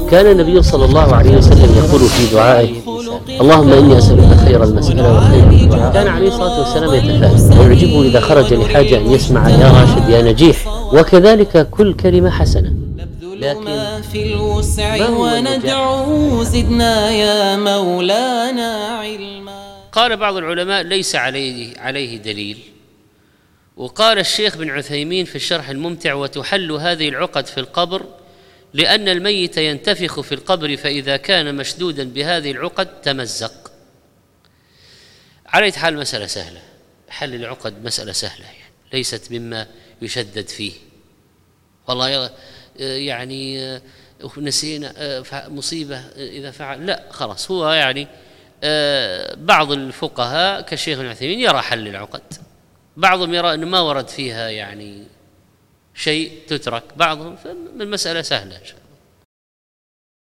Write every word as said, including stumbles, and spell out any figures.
كان النبي صلى الله عليه وسلم يقول في دعائه: اللهم إني أسألك خير المسألة وخير الدعاء. كان عليه الصلاة والسلام يتفائل ويعجبه إذا خرج لحاجة أن يسمع يا راشد يا نجيح، وكذلك كل كلمة حسنة. لكن في الوسع وندعو زدنا يا مولانا علما. قال بعض العلماء ليس عليه عليه دليل، وقال الشيخ بن عثيمين في الشرح الممتع: وتحل هذه العقد في القبر لأن الميت ينتفخ في القبر، فإذا كان مشدودا بهذه العقد تمزق. على حال مسألة سهلة، حل العقد مسألة سهلة، يعني ليست مما يشدد فيه. والله يعني نسينا مصيبة إذا فعل، لا خلاص. هو يعني بعض الفقهاء كالشيخ ابن عثيمين يرى حل العقد، بعضهم يرى أنه ما ورد فيها يعني شيء تترك، بعضهم المسألة سهلة.